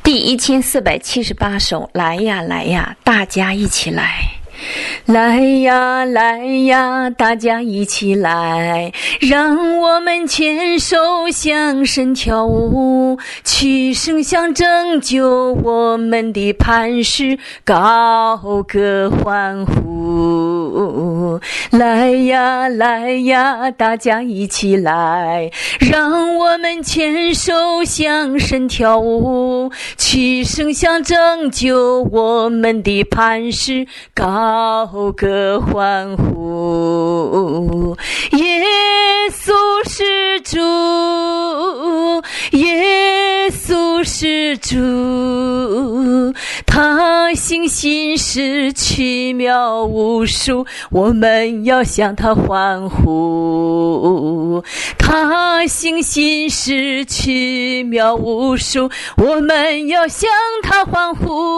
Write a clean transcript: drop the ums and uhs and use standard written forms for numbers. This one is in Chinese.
第1478首，来呀来呀，大家一起来。来呀来呀，大家一起来，让我们牵手向神跳舞，齐声相拯救我们的磐石，高歌欢呼。来呀来呀，大家一起来，让我们牵手向神跳舞，齐声相拯救我们的磐石，高歌欢呼。耶稣是主，耶稣是主，他行新事奇妙无数，我们要向他欢呼。他行新事奇妙无数，我们要向他欢呼。